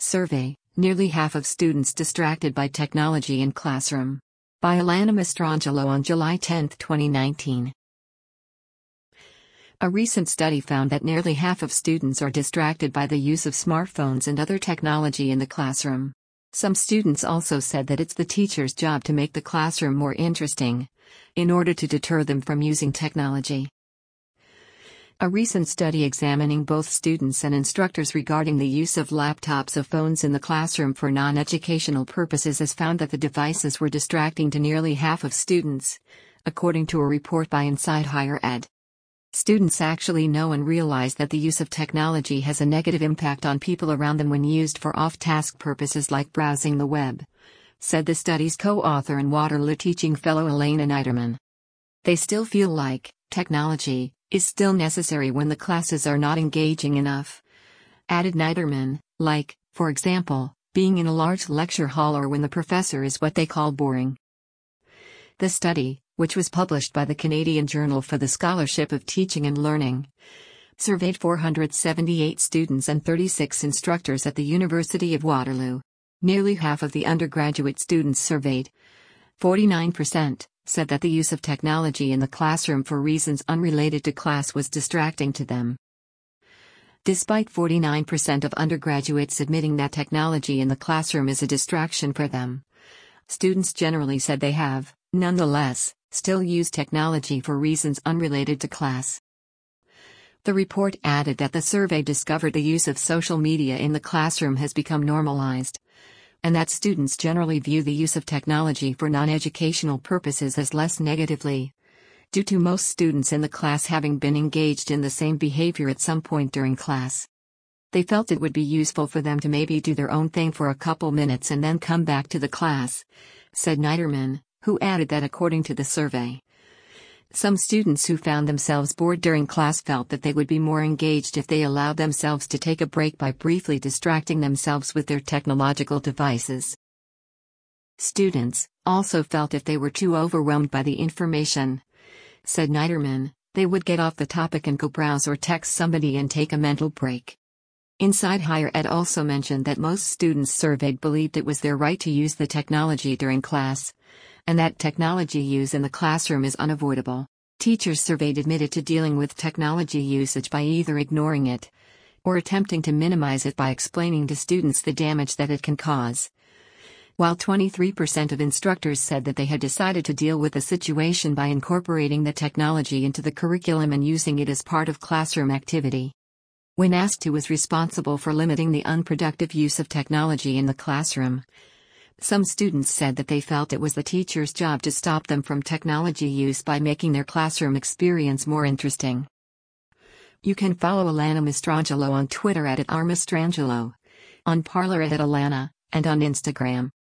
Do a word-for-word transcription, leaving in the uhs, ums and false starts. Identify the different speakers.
Speaker 1: Survey, nearly half of students distracted by technology in classroom. By Alana Mastrangelo on July tenth, twenty nineteen. A recent study found that nearly half of students are distracted by the use of smartphones and other technology in the classroom. Some students also said that it's the teacher's job to make the classroom more interesting, in order to deter them from using technology. A recent study examining both students and instructors regarding the use of laptops or phones in the classroom for non-educational purposes has found that the devices were distracting to nearly half of students, according to a report by Inside Higher Ed. Students actually know and realize that the use of technology has a negative impact on people around them when used for off-task purposes like browsing the web, said the study's co-author and Waterloo teaching fellow Elena Niederman. They still feel like technology is still necessary when the classes are not engaging enough, added Niederman, like, for example, being in a large lecture hall or when the professor is what they call boring. The study, which was published by the Canadian Journal for the Scholarship of Teaching and Learning, surveyed four hundred seventy-eight students and thirty-six instructors at the University of Waterloo. Nearly half of the undergraduate students surveyed, forty-nine percent, said that the use of technology in the classroom for reasons unrelated to class was distracting to them. Despite forty-nine percent of undergraduates admitting that technology in the classroom is a distraction for them, students generally said they have, nonetheless, still use technology for reasons unrelated to class. The report added that the survey discovered the use of social media in the classroom has become normalized, and that students generally view the use of technology for non-educational purposes as less negatively, due to most students in the class having been engaged in the same behavior at some point during class. They felt it would be useful for them to maybe do their own thing for a couple minutes and then come back to the class, said Niederman, who added that according to the survey, some students who found themselves bored during class felt that they would be more engaged if they allowed themselves to take a break by briefly distracting themselves with their technological devices. Students also felt if they were too overwhelmed by the information, said Niederman, they would get off the topic and go browse or text somebody and take a mental break. Inside Higher Ed also mentioned that most students surveyed believed it was their right to use the technology during class, and that technology use in the classroom is unavoidable. Teachers surveyed admitted to dealing with technology usage by either ignoring it or attempting to minimize it by explaining to students the damage that it can cause, while twenty-three percent of instructors said that they had decided to deal with the situation by incorporating the technology into the curriculum and using it as part of classroom activity. When asked who was responsible for limiting the unproductive use of technology in the classroom, some students said that they felt it was the teacher's job to stop them from technology use by making their classroom experience more interesting. You can follow Alana Mastrangelo on Twitter at @rmastrangelo, on Parler at @alana, and on Instagram.